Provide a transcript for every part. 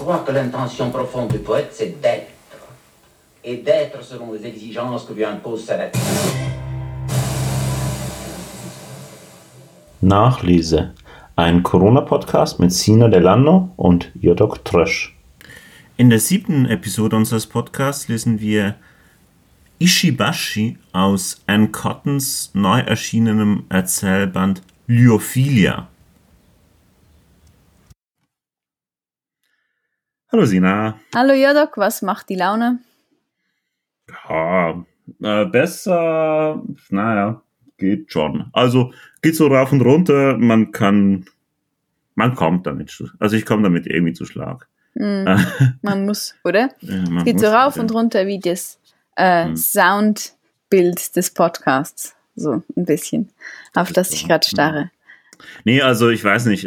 crois que l'intention profonde du poète, c'est d'être. Et d'être selon les exigences que lui impose sa nature. Nachlese. Ein Corona-Podcast mit Sina Delano und Jodok Trösch. In der 7. Episode unseres Podcasts lesen wir Ishibashi aus Anne Cottons neu erschienenem Erzählband Lyophilia. Hallo Sina. Hallo Jodok, was macht die Laune? Ja, besser, geht schon. Also geht so rauf und runter, man kommt damit, also ich komme damit irgendwie zu Schlag. Man muss, oder? Ja, es geht so rauf und runter wie das Soundbild des Podcasts, so ein bisschen, auf das ich gerade starre. Nee, also ich weiß nicht,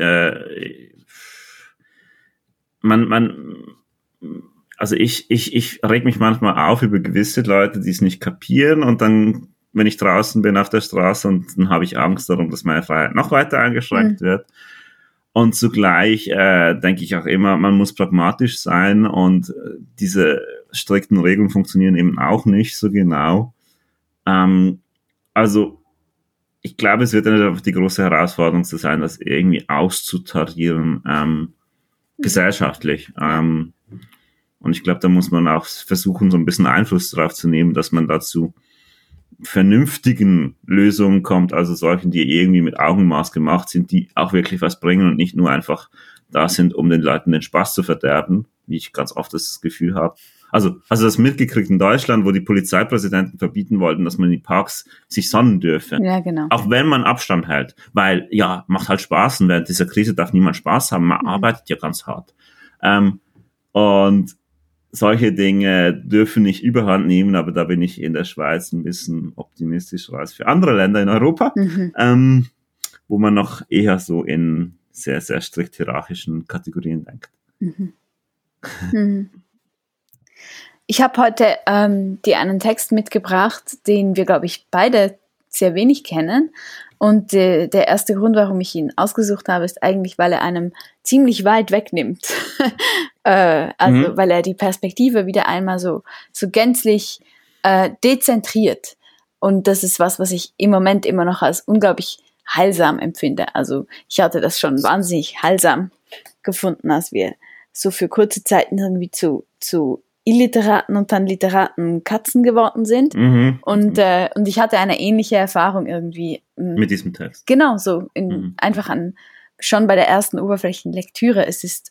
also ich reg mich manchmal auf über gewisse Leute, die es nicht kapieren, und dann, wenn ich draußen bin auf der Straße, und dann habe ich Angst darum, dass meine Freiheit noch weiter eingeschränkt wird. Und zugleich denke ich auch immer, man muss pragmatisch sein, und diese strikten Regeln funktionieren eben auch nicht so genau. Also ich glaube, es wird einfach die große Herausforderung zu sein, das irgendwie auszutarieren, gesellschaftlich. Und ich glaube, da muss man auch versuchen, so ein bisschen Einfluss darauf zu nehmen, dass man dazu vernünftigen Lösungen kommt, also solchen, die irgendwie mit Augenmaß gemacht sind, die auch wirklich was bringen und nicht nur einfach da sind, um den Leuten den Spaß zu verderben, wie ich ganz oft das Gefühl habe. Also das mitgekriegt in Deutschland, wo die Polizeipräsidenten verbieten wollten, dass man in die Parks sich sonnen dürfe. Ja, genau. Auch wenn man Abstand hält. Weil, ja, macht halt Spaß, und während dieser Krise darf niemand Spaß haben. Man arbeitet ja ganz hart. Und solche Dinge dürfen nicht überhand nehmen, aber da bin ich in der Schweiz ein bisschen optimistischer als für andere Länder in Europa, wo man noch eher so in sehr, sehr strikt hierarchischen Kategorien denkt. Ich habe heute dir einen Text mitgebracht, den wir, glaube ich, beide sehr wenig kennen. Und der erste Grund, warum ich ihn ausgesucht habe, ist eigentlich, weil er einem ziemlich weit wegnimmt. Weil er die Perspektive wieder einmal so gänzlich dezentriert. Und das ist was ich im Moment immer noch als unglaublich heilsam empfinde. Also ich hatte das schon wahnsinnig heilsam gefunden, als wir so für kurze Zeit irgendwie zu Illiteraten und dann Literaten Katzen geworden sind. Und ich hatte eine ähnliche Erfahrung irgendwie. Mit diesem Text. Genau, so einfach schon bei der ersten Oberflächenlektüre. Es ist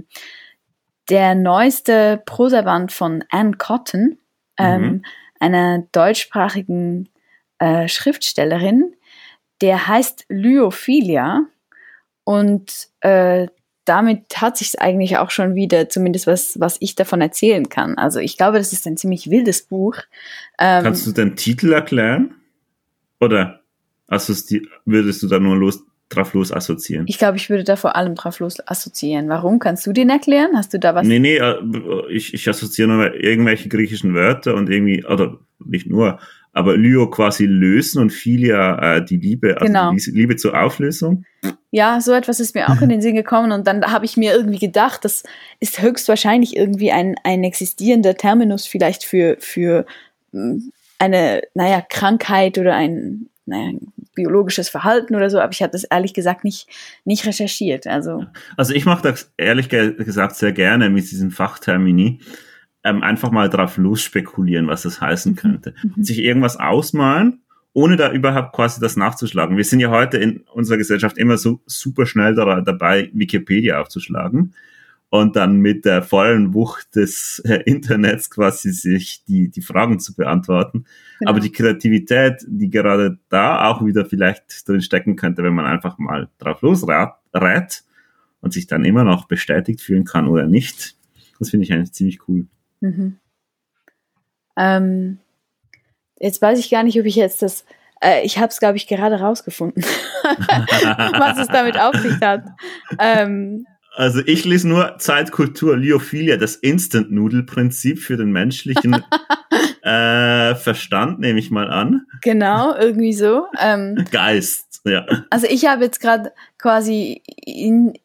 der neueste Prosaband von Anne Cotton, einer deutschsprachigen Schriftstellerin, der heißt Lyophilia, und damit hat sich es eigentlich auch schon wieder, zumindest was ich davon erzählen kann. Also ich glaube, das ist ein ziemlich wildes Buch. Kannst du den Titel erklären? Oder würdest du da nur drauf los assoziieren? Ich glaube, ich würde da vor allem drauf los assoziieren. Warum? Kannst du den erklären? Hast du da was? Nee, ich assoziiere nur irgendwelche griechischen Wörter und irgendwie, oder nicht nur, aber Lyo quasi lösen und Philia die Liebe, also genau. Die Liebe zur Auflösung. Ja, so etwas ist mir auch in den Sinn gekommen, und dann habe ich mir irgendwie gedacht, das ist höchstwahrscheinlich irgendwie ein existierender Terminus vielleicht für eine, Krankheit oder ein biologisches Verhalten oder so, aber ich hatte das ehrlich gesagt nicht recherchiert. Also ich mache das ehrlich gesagt sehr gerne mit diesen Fachtermini, einfach mal drauf losspekulieren, was das heißen könnte. Und sich irgendwas ausmalen, ohne da überhaupt quasi das nachzuschlagen. Wir sind ja heute in unserer Gesellschaft immer so super schnell dabei, Wikipedia aufzuschlagen und dann mit der vollen Wucht des Internets quasi sich die Fragen zu beantworten. Genau. Aber die Kreativität, die gerade da auch wieder vielleicht drin stecken könnte, wenn man einfach mal drauf losrät und sich dann immer noch bestätigt fühlen kann oder nicht, das finde ich eigentlich ziemlich cool. Jetzt weiß ich gar nicht, ob ich jetzt ich habe es, glaube ich, gerade rausgefunden, was es damit auf sich hat. Also ich lese nur Zeitkultur Lyophilia, das Instant-Nudel-Prinzip für den menschlichen Verstand, nehme ich mal an. Genau, irgendwie so. Geist, ja. Also ich habe jetzt gerade quasi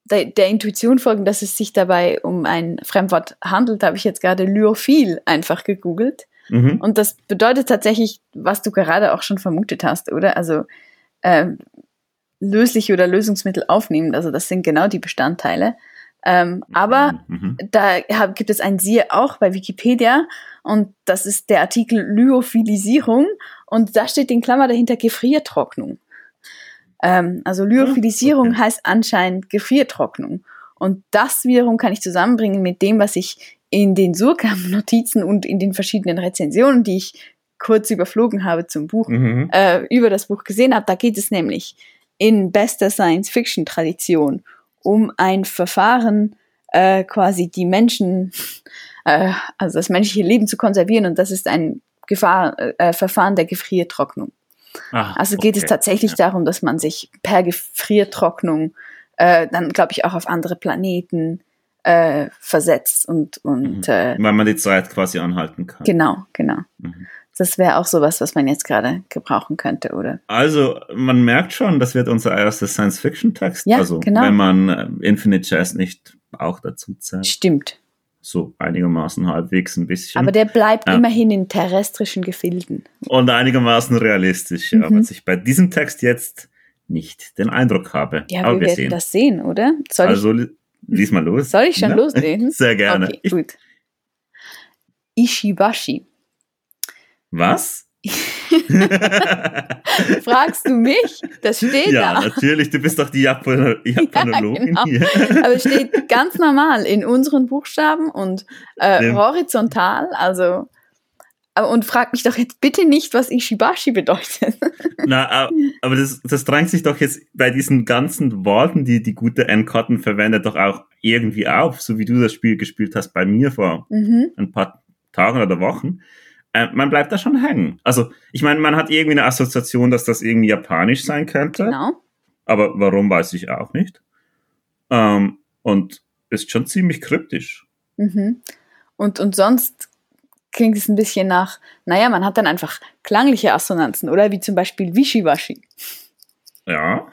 der Intuition folgen, dass es sich dabei um ein Fremdwort handelt, habe ich jetzt gerade lyophil einfach gegoogelt. Und das bedeutet tatsächlich, was du gerade auch schon vermutet hast, oder? Also lösliche oder Lösungsmittel aufnehmen, also das sind genau die Bestandteile. Aber da gibt es ein Siehe auch bei Wikipedia und das ist der Artikel Lyophilisierung und da steht in Klammer dahinter Gefriertrocknung. Also Lyophilisierung heißt anscheinend Gefriertrocknung. Und das wiederum kann ich zusammenbringen mit dem, was ich in den Surkamp-Notizen und in den verschiedenen Rezensionen, die ich kurz überflogen habe zum Buch, über das Buch gesehen habe. Da geht es nämlich in bester Science-Fiction-Tradition um ein Verfahren, quasi die Menschen, also das menschliche Leben zu konservieren. Und das ist ein Verfahren der Gefriertrocknung. Also geht es tatsächlich darum, dass man sich per Gefriertrocknung dann, glaube ich, auch auf andere Planeten versetzt und weil man die Zeit quasi anhalten kann. Genau. Das wäre auch sowas, was man jetzt gerade gebrauchen könnte, oder? Also, man merkt schon, das wird unser erster Science-Fiction-Text. Ja, also, genau. wenn man Infinite Jest nicht auch dazu zählt. Stimmt. So einigermaßen halbwegs ein bisschen. Aber der bleibt immerhin in terrestrischen Gefilden. Und einigermaßen realistisch, ja, was ich bei diesem Text jetzt nicht den Eindruck habe. Ja, aber wir werden das sehen, oder? Lies mal los. Soll ich schon loslesen? Sehr gerne. Okay, gut. Ishibashi. Was? Fragst du mich? Das steht da. Ja, natürlich, du bist doch die Japanologin ja, genau. hier. Aber es steht ganz normal in unseren Buchstaben und horizontal, also und frag mich doch jetzt bitte nicht, was Ishibashi bedeutet. Na, aber das drängt sich doch jetzt bei diesen ganzen Worten, die die gute Anne Cotton verwendet, doch auch irgendwie auf, so wie du das Spiel gespielt hast bei mir vor ein paar Tagen oder Wochen. Man bleibt da schon hängen. Also, ich meine, man hat irgendwie eine Assoziation, dass das irgendwie japanisch sein könnte. Genau. Aber warum, weiß ich auch nicht. Und ist schon ziemlich kryptisch. Und sonst klingt es ein bisschen nach, naja, man hat dann einfach klangliche Assonanzen, oder? Wie zum Beispiel Wischiwaschi. Ja.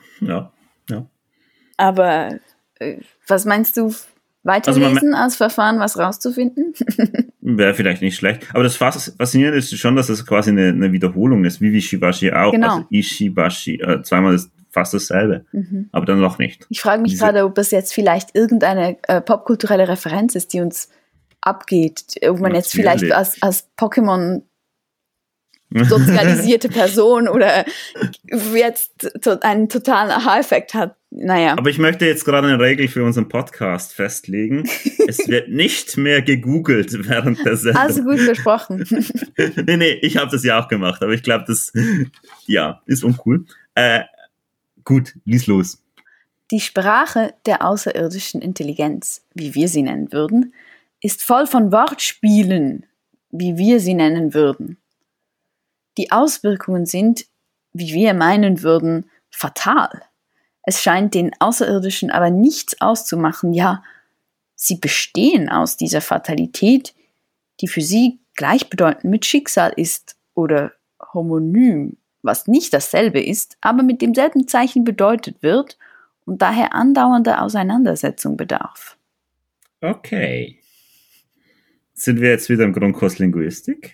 Aber was meinst du, weiterlesen als Verfahren, was rauszufinden? Wäre vielleicht nicht schlecht. Aber das Faszinierende ist schon, dass es quasi eine Wiederholung ist, wie Wischiwaschi auch. Genau. Also Ishibashi, zweimal ist fast dasselbe, aber dann noch nicht. Ich frage mich gerade, ob das jetzt vielleicht irgendeine popkulturelle Referenz ist, die uns abgeht, ob man jetzt vielleicht als Pokémon sozialisierte Person oder jetzt einen totalen Aha-Effekt hat. Naja. Aber ich möchte jetzt gerade eine Regel für unseren Podcast festlegen. Es wird nicht mehr gegoogelt während der Sendung. Also gut versprochen. Nee, ich habe das ja auch gemacht, aber ich glaube, das ist uncool. Gut, lies los. Die Sprache der außerirdischen Intelligenz, wie wir sie nennen würden, ist voll von Wortspielen, wie wir sie nennen würden. Die Auswirkungen sind, wie wir meinen würden, fatal. Es scheint den Außerirdischen aber nichts auszumachen, ja, sie bestehen aus dieser Fatalität, die für sie gleichbedeutend mit Schicksal ist oder homonym, was nicht dasselbe ist, aber mit demselben Zeichen bedeutet wird und daher andauernder Auseinandersetzung bedarf. Okay. Sind wir jetzt wieder im Grundkurs Linguistik?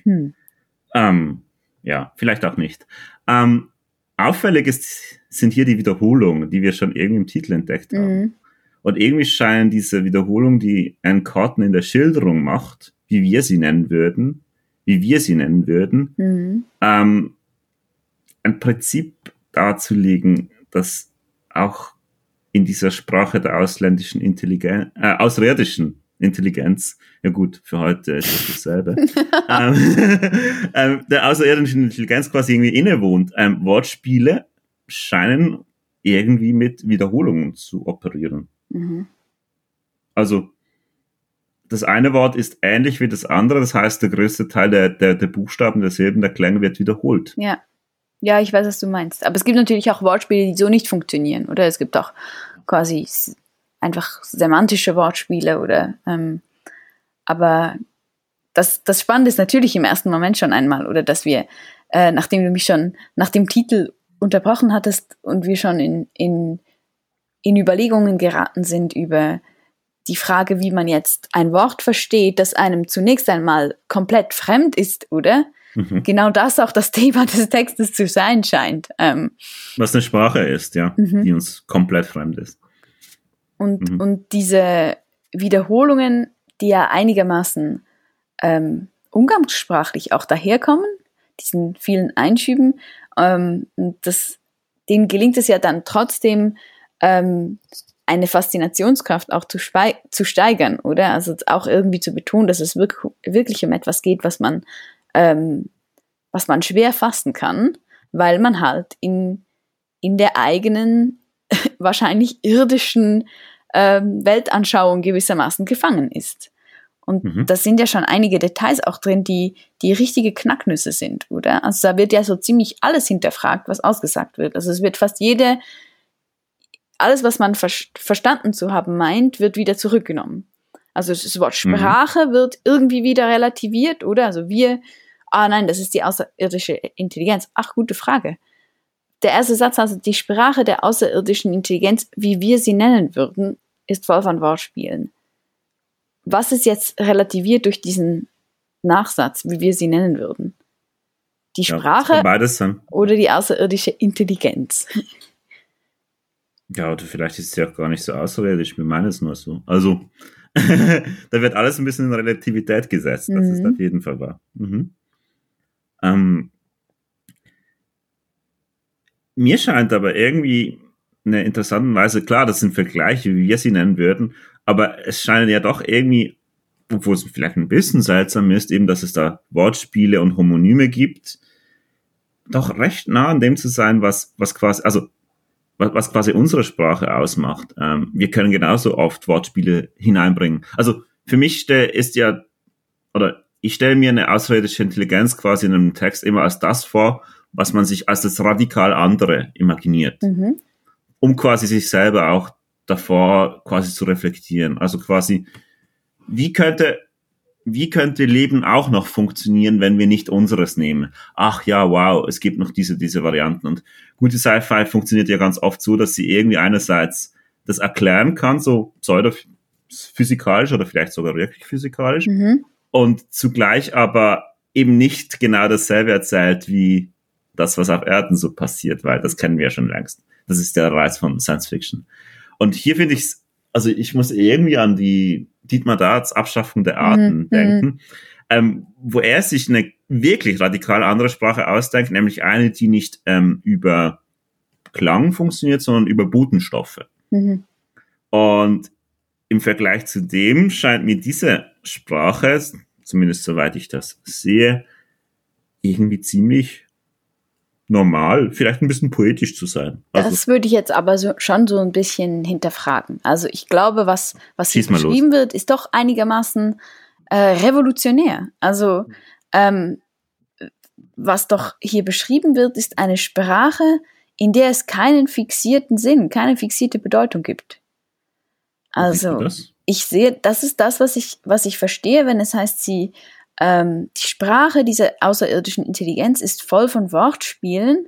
Ja, vielleicht auch nicht. Auffällig sind hier die Wiederholungen, die wir schon irgendwie im Titel entdeckt haben. Und irgendwie scheinen diese Wiederholungen, die Anne Cotton in der Schilderung macht, wie wir sie nennen würden, ein Prinzip darzulegen, das auch in dieser Sprache der außerirdischen Intelligenz, ja gut, für heute ist das dasselbe, der außerirdischen Intelligenz quasi irgendwie innewohnt. Wortspiele scheinen irgendwie mit Wiederholungen zu operieren. Also, das eine Wort ist ähnlich wie das andere, das heißt, der größte Teil der Buchstaben, der Silben, der Klänge wird wiederholt. Ja, ich weiß, was du meinst. Aber es gibt natürlich auch Wortspiele, die so nicht funktionieren, oder? Es gibt auch quasi einfach semantische Wortspiele oder aber das Spannende ist natürlich im ersten Moment schon einmal, oder dass wir, nachdem du mich schon nach dem Titel unterbrochen hattest und wir schon in in Überlegungen geraten sind über die Frage, wie man jetzt ein Wort versteht, das einem zunächst einmal komplett fremd ist, oder? Genau das auch das Thema des Textes zu sein scheint. Was eine Sprache ist, ja, die uns komplett fremd ist. Und diese Wiederholungen, die ja einigermaßen umgangssprachlich auch daherkommen, diesen vielen Einschüben, denen gelingt es ja dann trotzdem, eine Faszinationskraft auch zu steigern, oder? Also auch irgendwie zu betonen, dass es wirklich um etwas geht, was man schwer fassen kann, weil man halt in der eigenen, wahrscheinlich irdischen Weltanschauung gewissermaßen gefangen ist. Und da sind ja schon einige Details auch drin, die richtige Knacknüsse sind, oder? Also da wird ja so ziemlich alles hinterfragt, was ausgesagt wird. Also es wird fast alles, was man verstanden zu haben meint, wird wieder zurückgenommen. Also das Wort Sprache wird irgendwie wieder relativiert, oder? Also nein, das ist die außerirdische Intelligenz. Ach, gute Frage. Der erste Satz, also die Sprache der außerirdischen Intelligenz, wie wir sie nennen würden, ist voll von Wortspielen. Was ist jetzt relativiert durch diesen Nachsatz, wie wir sie nennen würden? Die Sprache oder die außerirdische Intelligenz? Ja, oder vielleicht ist es ja auch gar nicht so außerirdisch, wir meinen es nur so. Also, da wird alles ein bisschen in Relativität gesetzt, das ist auf jeden Fall wahr. Mir scheint aber irgendwie in einer interessanten Weise, klar, das sind Vergleiche, wie wir sie nennen würden, aber es scheint ja doch irgendwie, obwohl es vielleicht ein bisschen seltsam ist, eben, dass es da Wortspiele und Homonyme gibt, doch recht nah an dem zu sein, was quasi unsere Sprache ausmacht. Wir können genauso oft Wortspiele hineinbringen. Also für mich ich stelle mir eine außerirdische Intelligenz quasi in einem Text immer als das vor, was man sich als das radikal andere imaginiert, um quasi sich selber auch davor quasi zu reflektieren. Also quasi, wie könnte Leben auch noch funktionieren, wenn wir nicht unseres nehmen? Ach ja, wow, es gibt noch diese Varianten. Und gute Sci-Fi funktioniert ja ganz oft so, dass sie irgendwie einerseits das erklären kann, so pseudo-physikalisch oder vielleicht sogar wirklich physikalisch, und zugleich aber eben nicht genau dasselbe erzählt wie das, was auf Erden so passiert, weil das kennen wir ja schon längst. Das ist der Reiz von Science Fiction. Und hier finde ich ich muss irgendwie an die Dietmar Darts Abschaffung der Arten denken, wo er sich eine wirklich radikal andere Sprache ausdenkt, nämlich eine, die nicht über Klang funktioniert, sondern über Botenstoffe. Und im Vergleich zu dem scheint mir diese Sprache, zumindest soweit ich das sehe, irgendwie ziemlich normal, vielleicht ein bisschen poetisch zu sein. Also, das würde ich jetzt aber schon so ein bisschen hinterfragen. Also ich glaube, was hier beschrieben wird, ist doch einigermaßen revolutionär. Also was doch hier beschrieben wird, ist eine Sprache, in der es keinen fixierten Sinn, keine fixierte Bedeutung gibt. Also ich sehe, das ist das, was ich verstehe, wenn es heißt, die Sprache dieser außerirdischen Intelligenz ist voll von Wortspielen,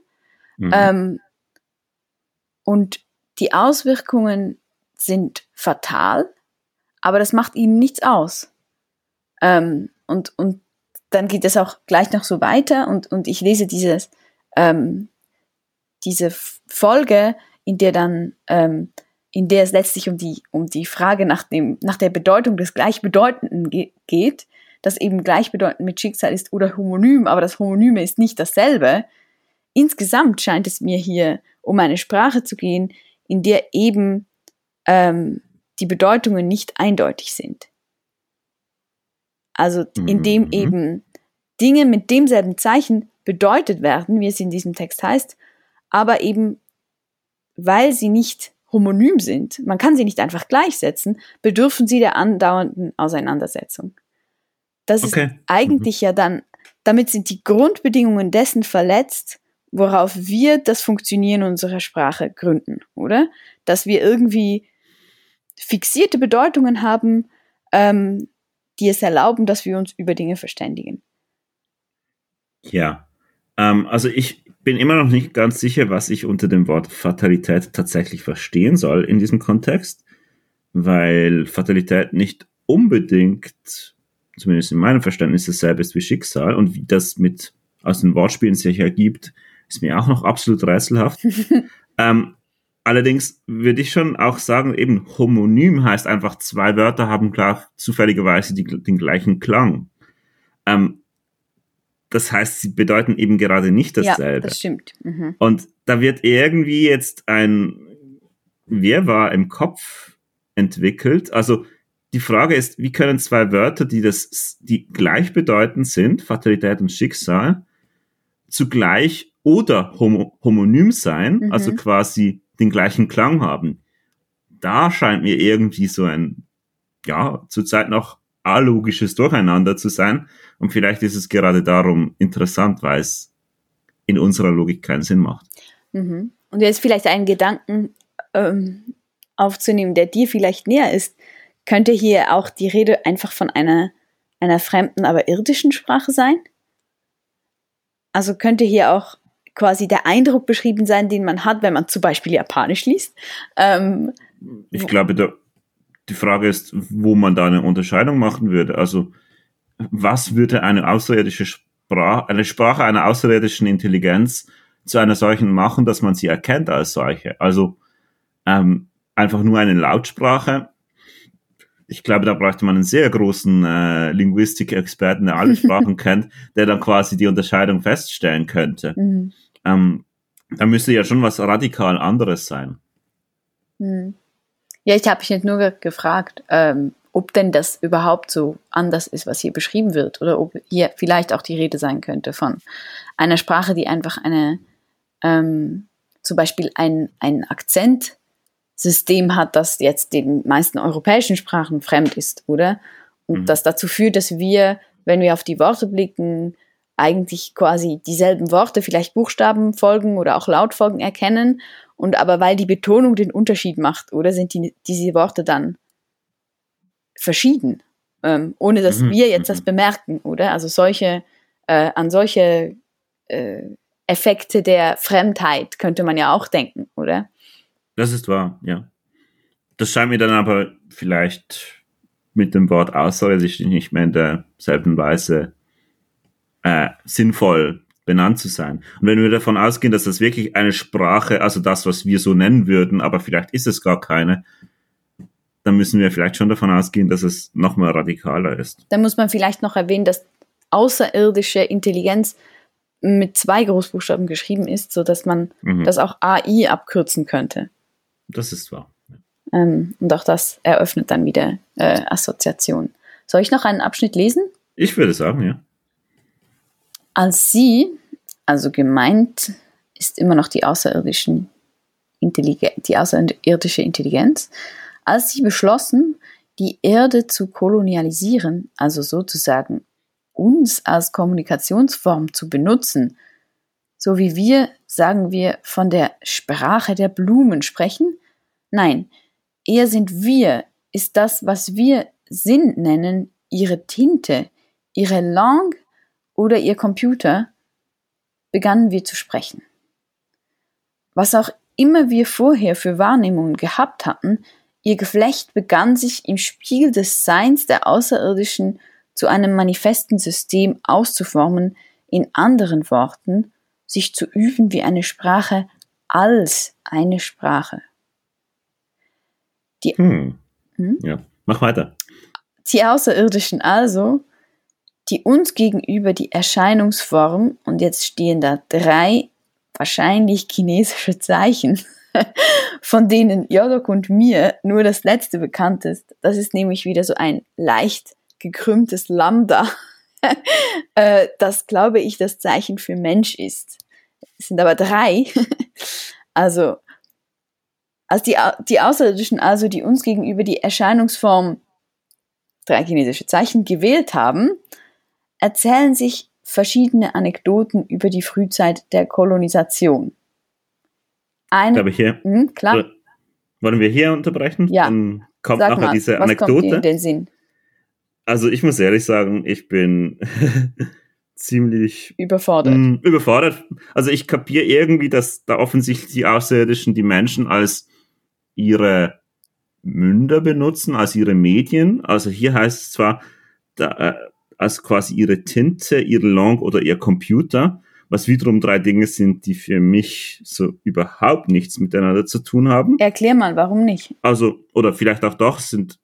und die Auswirkungen sind fatal, aber das macht ihnen nichts aus. Und dann geht es auch gleich noch so weiter und ich lese diese Folge, in der es letztlich um die Frage nach der Bedeutung des Gleichbedeutenden geht, das eben gleichbedeutend mit Schicksal ist oder Homonym, aber das Homonyme ist nicht dasselbe. Insgesamt scheint es mir hier um eine Sprache zu gehen, in der eben die Bedeutungen nicht eindeutig sind. Also in dem eben Dinge mit demselben Zeichen bedeutet werden, wie es in diesem Text heißt, aber eben, weil sie nicht homonym sind, man kann sie nicht einfach gleichsetzen, bedürfen sie der andauernden Auseinandersetzung. Das ist eigentlich ja dann, damit sind die Grundbedingungen dessen verletzt, worauf wir das Funktionieren unserer Sprache gründen, oder? Dass wir irgendwie fixierte Bedeutungen haben, die es erlauben, dass wir uns über Dinge verständigen. Ja, also ich bin immer noch nicht ganz sicher, was ich unter dem Wort Fatalität tatsächlich verstehen soll in diesem Kontext, weil Fatalität nicht unbedingt, zumindest in meinem Verständnis, dasselbe ist wie Schicksal, und wie das mit aus den Wortspielen sich ergibt, ist mir auch noch absolut rätselhaft. Allerdings würde ich schon auch sagen, eben Homonym heißt einfach, zwei Wörter haben klar zufälligerweise den gleichen Klang. Das heißt, sie bedeuten eben gerade nicht dasselbe. Ja, das stimmt. Mhm. Und da wird irgendwie jetzt ein Wirrwarr im Kopf entwickelt. Also die Frage ist, wie können zwei Wörter, die gleichbedeutend sind, Fatalität und Schicksal, zugleich oder homonym sein, also quasi den gleichen Klang haben? Da scheint mir irgendwie so ein, ja, zurzeit noch alogisches Durcheinander zu sein. Und vielleicht ist es gerade darum interessant, weil es in unserer Logik keinen Sinn macht. Mhm. Und jetzt vielleicht einen Gedanken aufzunehmen, der dir vielleicht näher ist. Könnte hier auch die Rede einfach von einer fremden, aber irdischen Sprache sein? Also könnte hier auch quasi der Eindruck beschrieben sein, den man hat, wenn man zum Beispiel Japanisch liest? Ich glaube, die Frage ist, wo man da eine Unterscheidung machen würde. Also, was würde eine Sprache einer außerirdischen Intelligenz zu einer solchen machen, dass man sie erkennt als solche? Also, einfach nur eine Lautsprache. Ich glaube, da bräuchte man einen sehr großen Linguistik-Experten, der alle Sprachen kennt, der dann quasi die Unterscheidung feststellen könnte. Mhm. Da müsste ja schon was radikal anderes sein. Mhm. Ja, ich habe mich nicht nur gefragt, ob denn das überhaupt so anders ist, was hier beschrieben wird, oder ob hier vielleicht auch die Rede sein könnte von einer Sprache, die einfach zum Beispiel ein Akzentsystem hat, das jetzt den meisten europäischen Sprachen fremd ist, oder? Und das dazu führt, dass wir, wenn wir auf die Worte blicken, eigentlich quasi dieselben Worte, vielleicht Buchstabenfolgen oder auch Lautfolgen erkennen. Und aber weil die Betonung den Unterschied macht, oder sind diese Worte dann verschieden, ohne dass wir jetzt das bemerken, oder? Also an solche Effekte der Fremdheit könnte man ja auch denken, oder? Das ist wahr, ja. Das scheint mir dann aber vielleicht mit dem Wort außerirdisch nicht mehr in derselben Weise sinnvoll benannt zu sein. Und wenn wir davon ausgehen, dass das wirklich eine Sprache, also das, was wir so nennen würden, aber vielleicht ist es gar keine, dann müssen wir vielleicht schon davon ausgehen, dass es noch mal radikaler ist. Dann muss man vielleicht noch erwähnen, dass außerirdische Intelligenz mit 2 Großbuchstaben geschrieben ist, sodass man das auch AI abkürzen könnte. Das ist wahr. Und auch das eröffnet dann wieder Assoziationen. Soll ich noch einen Abschnitt lesen? Ich würde sagen, ja. Als sie, also gemeint ist immer noch die außerirdische Intelligenz, als sie beschlossen, die Erde zu kolonialisieren, also sozusagen uns als Kommunikationsform zu benutzen, so wie wir, sagen wir, von der Sprache der Blumen sprechen? Nein, eher sind wir, ist das, was wir Sinn nennen, ihre Tinte, ihre Langue oder ihr Computer, begannen wir zu sprechen. Was auch immer wir vorher für Wahrnehmungen gehabt hatten, ihr Geflecht begann sich im Spiegel des Seins der Außerirdischen zu einem manifesten System auszuformen, in anderen Worten, sich zu üben wie eine Sprache als eine Sprache. Ja, mach weiter. Die Außerirdischen also, die uns gegenüber die Erscheinungsform, und jetzt stehen da 3 wahrscheinlich chinesische Zeichen, von denen Jodok und mir nur das letzte bekannt ist. Das ist nämlich wieder so ein leicht gekrümmtes Lambda, das, glaube ich, das Zeichen für Mensch ist. Es sind aber 3. Also, als die Außerirdischen also, die uns gegenüber die Erscheinungsform 3 chinesische Zeichen gewählt haben, erzählen sich verschiedene Anekdoten über die Frühzeit der Kolonisation. Ich glaube hier. Klar. Wollen wir hier unterbrechen? Ja. Dann kommt Sag nachher mal, diese was Anekdote. kommt dir in den Sinn? Also ich muss ehrlich sagen, ich bin ziemlich überfordert. Also ich kapiere irgendwie, dass da offensichtlich die Außerirdischen die Menschen als ihre Münder benutzen, als ihre Medien. Also hier heißt es zwar als quasi ihre Tinte, ihr Langue oder ihr Computer, was wiederum 3 Dinge sind, die für mich so überhaupt nichts miteinander zu tun haben. Erklär mal, warum nicht? Also, oder vielleicht auch doch, sind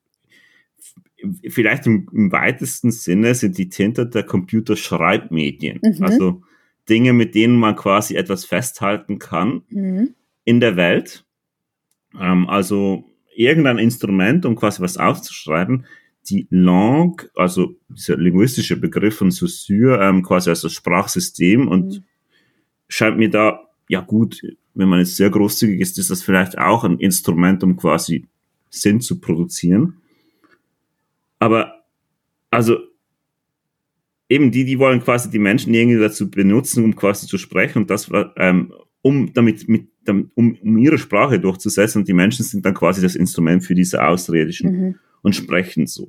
vielleicht im weitesten Sinne sind die Tinte der Computer Schreibmedien. Also Dinge, mit denen man quasi etwas festhalten kann in der Welt. Also irgendein Instrument, um quasi was aufzuschreiben. Die Langue, also dieser linguistische Begriff von Saussure, quasi als das Sprachsystem und scheint mir da, ja gut, wenn man jetzt sehr großzügig ist das vielleicht auch ein Instrument, um quasi Sinn zu produzieren. Aber, also, eben die wollen quasi die Menschen irgendwie dazu benutzen, um quasi zu sprechen und das war, um ihre Sprache durchzusetzen und die Menschen sind dann quasi das Instrument für diese Außerirdischen und sprechen so.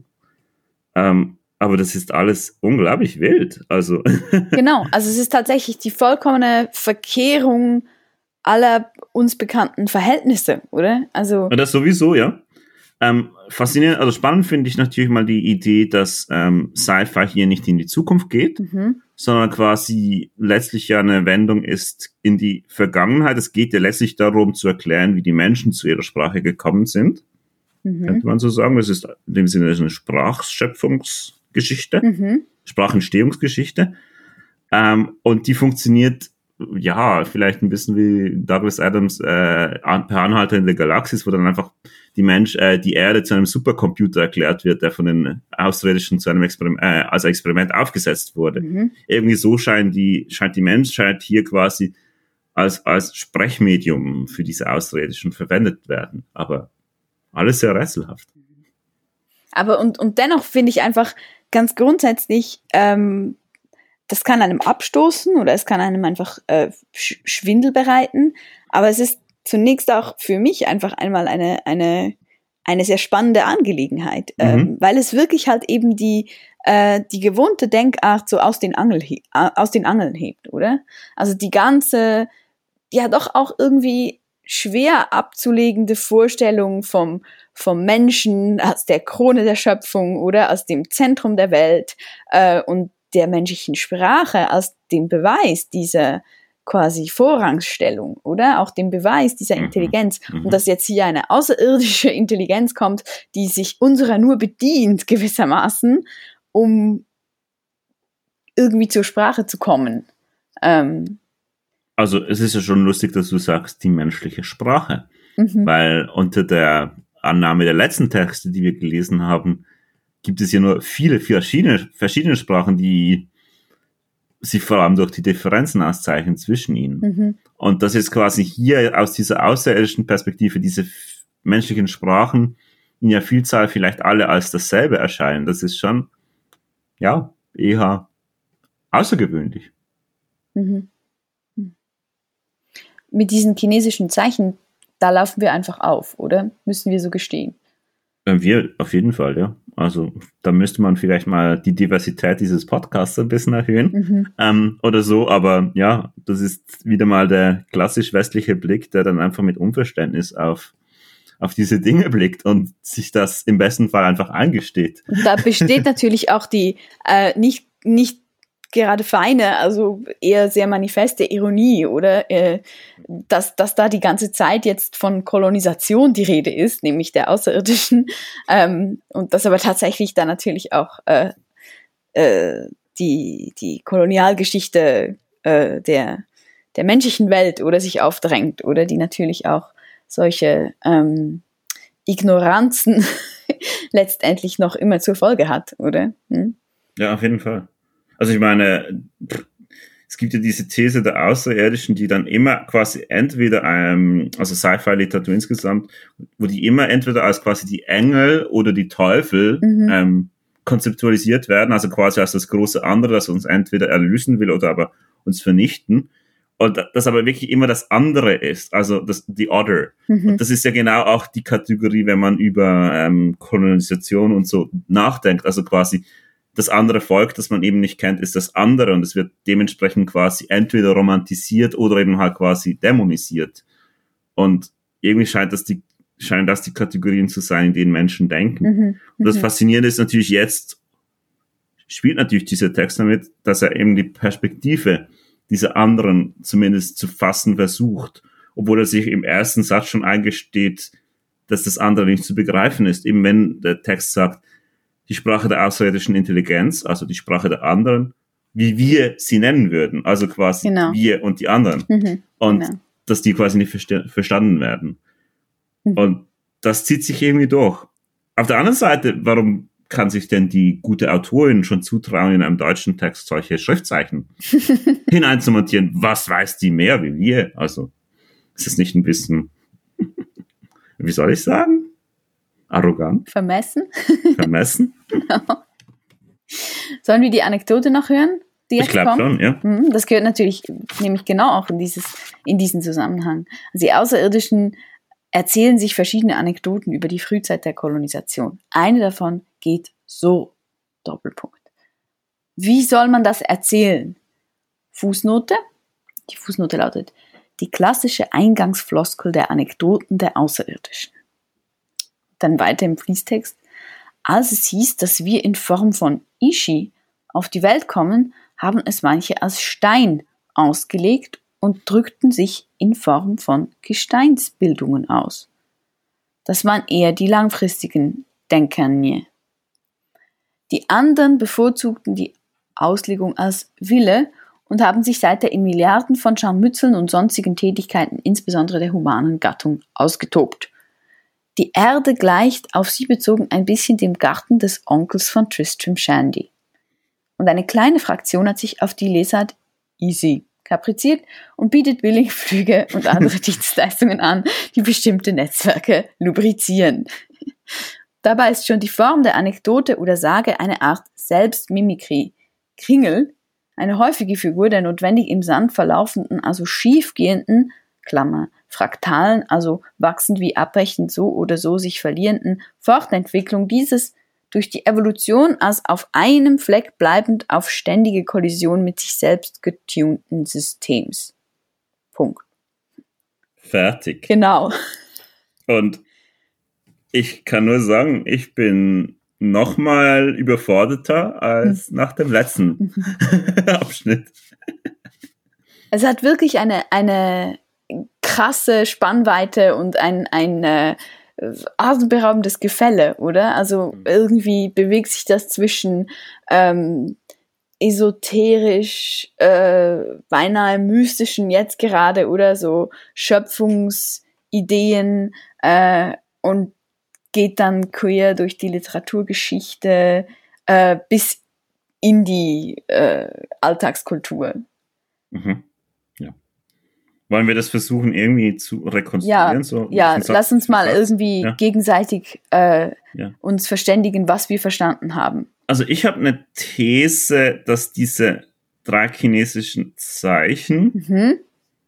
Aber das ist alles unglaublich wild, also. Genau, also es ist tatsächlich die vollkommene Verkehrung aller uns bekannten Verhältnisse, oder? Also. Das sowieso, ja. Faszinierend, also spannend finde ich natürlich mal die Idee, dass Sci-Fi hier nicht in die Zukunft geht, sondern quasi letztlich ja eine Wendung ist in die Vergangenheit. Es geht ja letztlich darum zu erklären, wie die Menschen zu ihrer Sprache gekommen sind. Könnte man so sagen. Das ist in dem Sinne eine Sprachschöpfungsgeschichte, Sprachentstehungsgeschichte. Und die funktioniert ja, vielleicht ein bisschen wie Douglas Adams per Anhalter in der Galaxis, wo dann einfach die Erde zu einem Supercomputer erklärt wird, der von den Außerirdischen zu einem als Experiment aufgesetzt wurde. Irgendwie so scheint die Menschheit hier quasi als Sprechmedium für diese Außerirdischen verwendet werden. Aber alles sehr rätselhaft. Aber und dennoch finde ich einfach ganz grundsätzlich, das kann einem abstoßen oder es kann einem einfach Schwindel bereiten, aber es ist zunächst auch für mich einfach einmal eine sehr spannende Angelegenheit, weil es wirklich halt eben die gewohnte Denkart so aus den Angeln hebt, oder? Also die ganze, ja doch auch irgendwie schwer abzulegende Vorstellung vom Menschen als der Krone der Schöpfung oder als dem Zentrum der Welt und der menschlichen Sprache als dem Beweis dieser quasi Vorrangstellung, oder? Auch dem Beweis dieser Intelligenz. Und dass jetzt hier eine außerirdische Intelligenz kommt, die sich unserer nur bedient, gewissermaßen, um irgendwie zur Sprache zu kommen. Also es ist ja schon lustig, dass du sagst, die menschliche Sprache. Weil unter der Annahme der letzten Texte, die wir gelesen haben, gibt es ja nur viele verschiedene Sprachen, die sich vor allem durch die Differenzen auszeichnen zwischen ihnen. Und das ist quasi hier aus dieser außerirdischen Perspektive, diese menschlichen Sprachen in der Vielzahl vielleicht alle als dasselbe erscheinen. Das ist schon, ja, eher außergewöhnlich. Mit diesen chinesischen Zeichen, da laufen wir einfach auf, oder? Müssen wir so gestehen. Wir auf jeden Fall, ja. Also da müsste man vielleicht mal die Diversität dieses Podcasts ein bisschen erhöhen oder so. Aber ja, das ist wieder mal der klassisch westliche Blick, der dann einfach mit Unverständnis auf diese Dinge blickt und sich das im besten Fall einfach eingesteht. Und da besteht natürlich auch die nicht gerade feine, also eher sehr manifeste Ironie, oder dass da die ganze Zeit jetzt von Kolonisation die Rede ist, nämlich der Außerirdischen, und dass aber tatsächlich da natürlich auch die Kolonialgeschichte der menschlichen Welt oder sich aufdrängt, oder die natürlich auch solche Ignoranzen letztendlich noch immer zur Folge hat, oder? Ja, auf jeden Fall. Also ich meine, es gibt ja diese These der Außerirdischen, die dann immer quasi entweder, also Sci-Fi-Literatur insgesamt, wo die immer entweder als quasi die Engel oder die Teufel konzeptualisiert werden, also quasi als das große andere, das uns entweder erlösen will oder aber uns vernichten. Und das aber wirklich immer das andere ist, also the other. Und das ist ja genau auch die Kategorie, wenn man über Kolonisation und so nachdenkt, also quasi das andere Volk, das man eben nicht kennt, ist das andere und es wird dementsprechend quasi entweder romantisiert oder eben halt quasi dämonisiert. Und irgendwie scheinen das die Kategorien zu sein, in denen Menschen denken. Und das Faszinierende ist natürlich jetzt, spielt natürlich dieser Text damit, dass er eben die Perspektive dieser anderen zumindest zu fassen versucht, obwohl er sich im ersten Satz schon eingesteht, dass das andere nicht zu begreifen ist. Eben wenn der Text sagt, die Sprache der außerirdischen Intelligenz, also die Sprache der anderen, wie wir sie nennen würden, also quasi wir und die anderen. Und dass die quasi nicht verstanden werden. Und das zieht sich irgendwie durch. Auf der anderen Seite, warum kann sich denn die gute Autorin schon zutrauen, in einem deutschen Text solche Schriftzeichen hineinzumontieren? Was weiß die mehr wie wir? Also, ist es nicht ein bisschen, wie soll ich sagen? Arrogant? Vermessen? Vermessen? Genau. Sollen wir die Anekdote noch hören? Die jetzt ich glaube schon, ja. Das gehört natürlich, nämlich genau auch in diesen Zusammenhang. Also die Außerirdischen erzählen sich verschiedene Anekdoten über die Frühzeit der Kolonisation. Eine davon geht so, Doppelpunkt. Wie soll man das erzählen? Fußnote. Die Fußnote lautet, die klassische Eingangsfloskel der Anekdoten der Außerirdischen. Dann weiter im Fließtext. Als es hieß, dass wir in Form von Ishi auf die Welt kommen, haben es manche als Stein ausgelegt und drückten sich in Form von Gesteinsbildungen aus. Das waren eher die langfristigen Denkernje. Die anderen bevorzugten die Auslegung als Wille und haben sich seither in Milliarden von Scharmützeln und sonstigen Tätigkeiten, insbesondere der humanen Gattung, ausgetobt. Die Erde gleicht auf sie bezogen ein bisschen dem Garten des Onkels von Tristram Shandy. Und eine kleine Fraktion hat sich auf die Lesart Easy kapriziert und bietet Billigflüge und andere Dienstleistungen an, die bestimmte Netzwerke lubrizieren. Dabei ist schon die Form der Anekdote oder Sage eine Art Selbstmimikrie. Kringel, eine häufige Figur der notwendig im Sand verlaufenden, also schiefgehenden, Klammer, fraktalen, also wachsend wie abbrechend so oder so sich verlierenden Fortentwicklung dieses durch die Evolution als auf einem Fleck bleibend auf ständige Kollision mit sich selbst getunten Systems. Punkt. Fertig. Genau. Und ich kann nur sagen, ich bin nochmal überforderter als nach dem letzten Abschnitt. Es hat wirklich eine krasse Spannweite und ein atemberaubendes Gefälle, oder? Also irgendwie bewegt sich das zwischen esoterisch, beinahe mystischen jetzt gerade oder so Schöpfungsideen und geht dann quer durch die Literaturgeschichte bis in die Alltagskultur. Mhm. Ja. Wollen wir das versuchen irgendwie zu rekonstruieren? Ja, lass uns mal irgendwie gegenseitig uns verständigen, was wir verstanden haben. Also ich habe eine These, dass diese 3 chinesischen Zeichen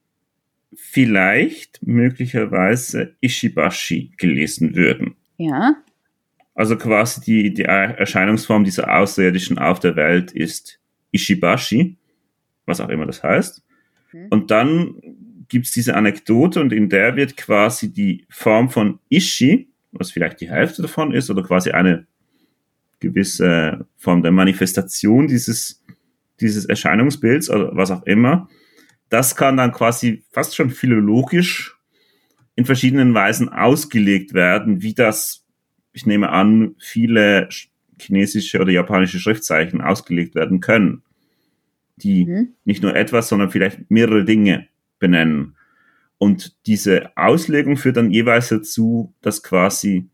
vielleicht möglicherweise Ishibashi gelesen würden. Ja. Also quasi die Erscheinungsform dieser Außerirdischen auf der Welt ist Ishibashi, was auch immer das heißt. Und dann gibt's diese Anekdote und in der wird quasi die Form von Ishi, was vielleicht die Hälfte davon ist, oder quasi eine gewisse Form der Manifestation dieses Erscheinungsbilds oder was auch immer, das kann dann quasi fast schon philologisch in verschiedenen Weisen ausgelegt werden, wie das, ich nehme an, viele chinesische oder japanische Schriftzeichen ausgelegt werden können, die nicht nur etwas, sondern vielleicht mehrere Dinge benennen. Und diese Auslegung führt dann jeweils dazu, dass quasi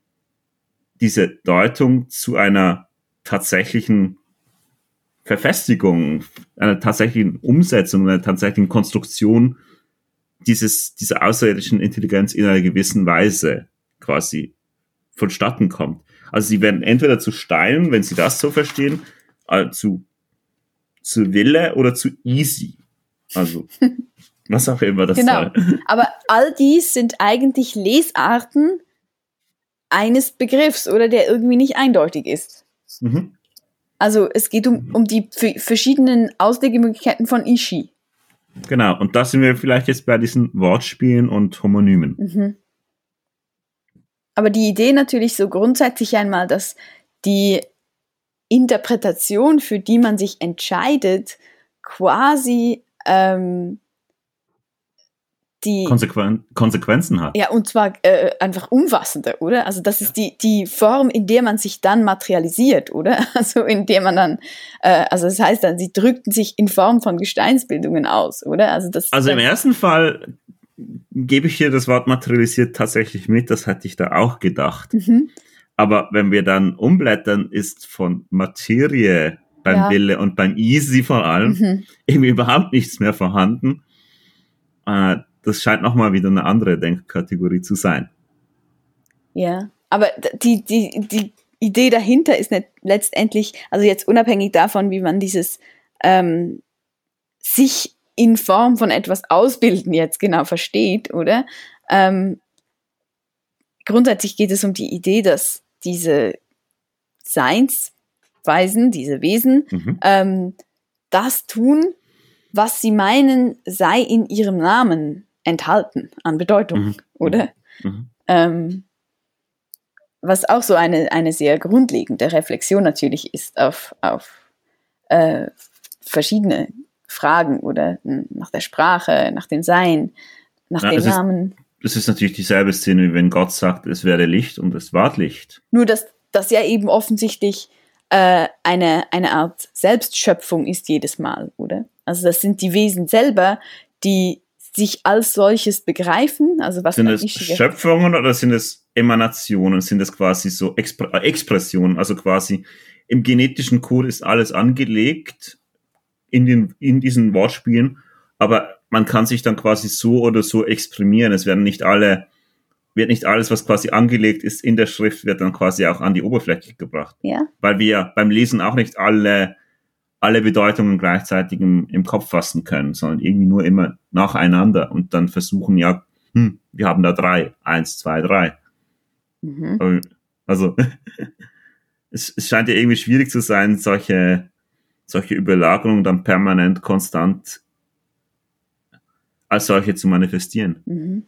diese Deutung zu einer tatsächlichen Verfestigung, einer tatsächlichen Umsetzung, einer tatsächlichen Konstruktion dieser außerirdischen Intelligenz in einer gewissen Weise quasi vonstatten kommt. Also sie werden entweder zu Steinen, wenn sie das so verstehen, zu Wille oder zu easy. Also was auch immer das soll. Aber all dies sind eigentlich Lesarten eines Begriffs, oder der irgendwie nicht eindeutig ist. Also es geht um die verschiedenen Auslegemöglichkeiten von Ishi. Genau, und da sind wir vielleicht jetzt bei diesen Wortspielen und Homonymen. Mhm. Aber die Idee natürlich so grundsätzlich einmal, dass die Interpretation, für die man sich entscheidet, quasi die Konsequenzen hat. Ja, und zwar einfach umfassender, oder? Also das ist die Form, in der man sich dann materialisiert, oder? Also in der man dann, also das heißt dann, sie drückten sich in Form von Gesteinsbildungen aus, oder? Also im ersten Fall gebe ich hier das Wort materialisiert tatsächlich mit, das hätte ich da auch gedacht. Mhm. Aber wenn wir dann umblättern, ist von Materie beim Wille und beim Easy vor allem irgendwie überhaupt nichts mehr vorhanden. Das scheint nochmal wieder eine andere Denkkategorie zu sein. Ja, aber die Idee dahinter ist nicht letztendlich, also jetzt unabhängig davon, wie man dieses sich in Form von etwas ausbilden jetzt genau versteht, oder? Grundsätzlich geht es um die Idee, dass diese Seinsweisen, diese Wesen, das tun, was sie meinen, sei in ihrem Namen enthalten an Bedeutung, oder? Was auch so eine sehr grundlegende Reflexion natürlich ist auf verschiedene Fragen oder nach der Sprache, nach dem Sein, nach dem Namen. Das ist natürlich dieselbe Szene, wie wenn Gott sagt, es wäre Licht und es war Licht. Nur, dass das ja eben offensichtlich eine Art Selbstschöpfung ist jedes Mal, oder? Also das sind die Wesen selber, die sich als solches begreifen. Also was sind es Schöpfungen oder sind es Emanationen? Sind es quasi so Expressionen? Also quasi im genetischen Code ist alles angelegt in diesen Wortspielen, aber man kann sich dann quasi so oder so exprimieren. Es wird nicht alles, was quasi angelegt ist in der Schrift, wird dann quasi auch an die Oberfläche gebracht. Ja. Weil wir beim Lesen auch nicht alle Bedeutungen gleichzeitig im Kopf fassen können, sondern irgendwie nur immer nacheinander und dann versuchen, wir haben da 3, 1, 2, 3. Also es scheint ja irgendwie schwierig zu sein, solche Überlagerungen dann permanent konstant als solche zu manifestieren.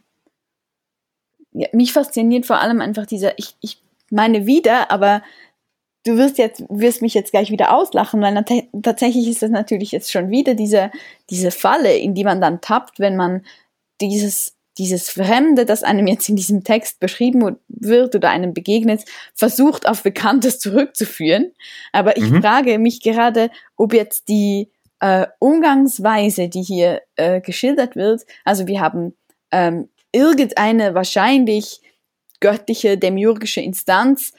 Ja, mich fasziniert vor allem einfach ich meine wieder, aber du wirst mich jetzt gleich wieder auslachen, weil tatsächlich ist das natürlich jetzt schon wieder diese Falle, in die man dann tappt, wenn man dieses Fremde, das einem jetzt in diesem Text beschrieben wird oder einem begegnet, versucht auf Bekanntes zurückzuführen. Aber ich frage mich gerade, ob jetzt die Umgangsweise, die hier geschildert wird, also wir haben irgendeine wahrscheinlich göttliche, demiurgische Instanz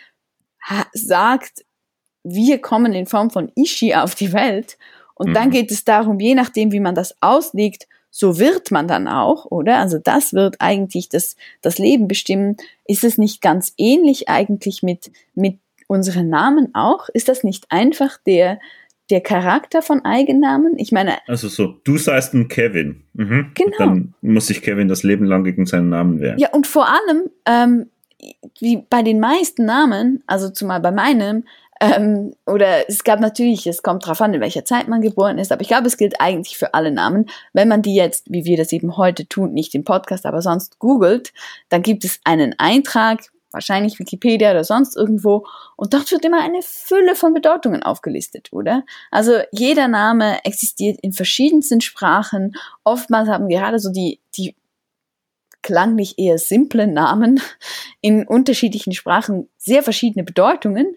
sagt, wir kommen in Form von Ishi auf die Welt und dann geht es darum, je nachdem, wie man das auslegt, so wird man dann auch, oder? Also das wird eigentlich das Leben bestimmen. Ist es nicht ganz ähnlich eigentlich mit unseren Namen auch? Ist das nicht einfach der Charakter von Eigennamen? Ich meine... Also so, du seist ein Kevin. Genau. Dann muss sich Kevin das Leben lang gegen seinen Namen wehren. Ja, und vor allem, wie bei den meisten Namen, also zumal bei meinem, oder es kommt drauf an, in welcher Zeit man geboren ist, aber ich glaube, es gilt eigentlich für alle Namen. Wenn man die jetzt, wie wir das eben heute tun, nicht im Podcast, aber sonst googelt, dann gibt es einen Eintrag, wahrscheinlich Wikipedia oder sonst irgendwo, und dort wird immer eine Fülle von Bedeutungen aufgelistet, oder? Also jeder Name existiert in verschiedensten Sprachen. Oftmals haben gerade so die klanglich eher simple Namen in unterschiedlichen Sprachen sehr verschiedene Bedeutungen.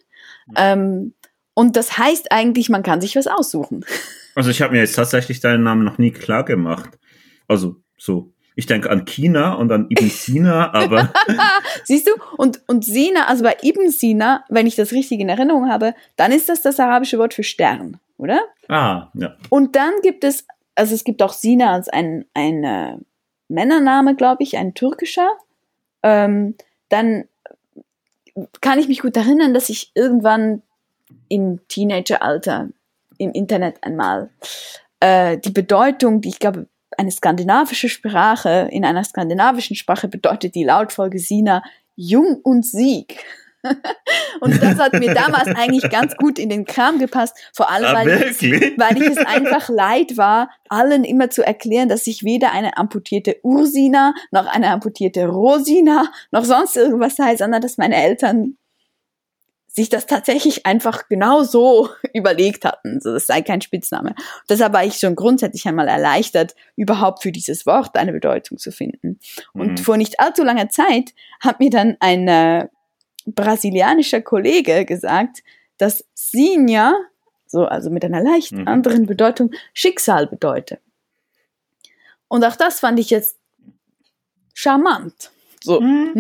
Und das heißt eigentlich, man kann sich was aussuchen. Also ich habe mir jetzt tatsächlich deinen Namen noch nie klar gemacht. Also so, ich denke an China und an Ibn Sina, aber... Siehst du? Und Sina, also bei Ibn Sina, wenn ich das richtig in Erinnerung habe, dann ist das arabische Wort für Stern, oder? Ah, ja. Und dann gibt es auch Sina als ein Männername, glaube ich, ein türkischer. Dann kann ich mich gut erinnern, dass ich irgendwann im Teenageralter im Internet einmal die Bedeutung, die ich glaube, eine skandinavische Sprache, in einer skandinavischen Sprache bedeutet die Lautfolge Sina Jung und Sieg. Und das hat mir damals eigentlich ganz gut in den Kram gepasst, vor allem weil ich es einfach leid war, allen immer zu erklären, dass ich weder eine amputierte Ursina, noch eine amputierte Rosina, noch sonst irgendwas sei, sondern dass meine Eltern sich das tatsächlich einfach genau so überlegt hatten. Also das sei kein Spitzname. Deshalb war ich schon grundsätzlich einmal erleichtert, überhaupt für dieses Wort eine Bedeutung zu finden. Und vor nicht allzu langer Zeit hat mir dann ein brasilianischer Kollege gesagt, dass Sinja, so also mit einer leicht anderen Bedeutung, Schicksal bedeute. Und auch das fand ich jetzt charmant. So.